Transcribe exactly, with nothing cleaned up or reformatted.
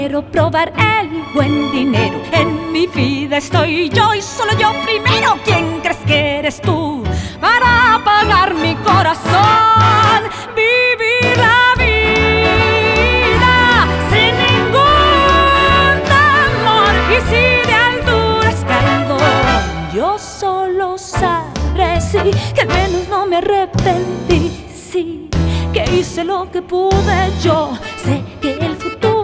Quiero probar el buen dinero. En mi vida estoy yo y solo yo primero. ¿Quién crees que eres tú para pagar mi corazón? Vivir la vida sin ningún temor. Y si de altura escaldo, yo solo sabré sí, que al menos no me arrepentí. Sí, que hice lo que pude. Yo sé que el futuro